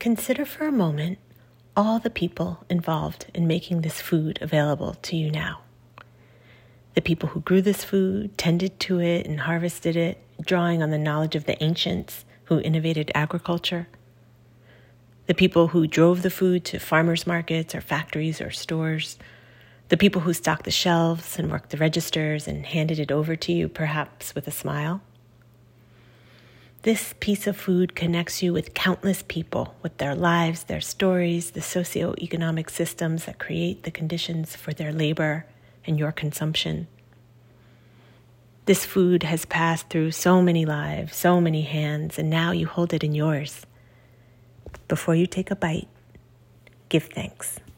Consider for a moment all the people involved in making this food available to you now. The people who grew this food, tended to it, and harvested it, drawing on the knowledge of the ancients who innovated agriculture. The people who drove the food to farmers' markets or factories or stores. The people who stocked the shelves and worked the registers and handed it over to you, perhaps with a smile. This piece of food connects you with countless people, with their lives, their stories, the socioeconomic systems that create the conditions for their labor and your consumption. This food has passed through so many lives, so many hands, and now you hold it in yours. Before you take a bite, give thanks.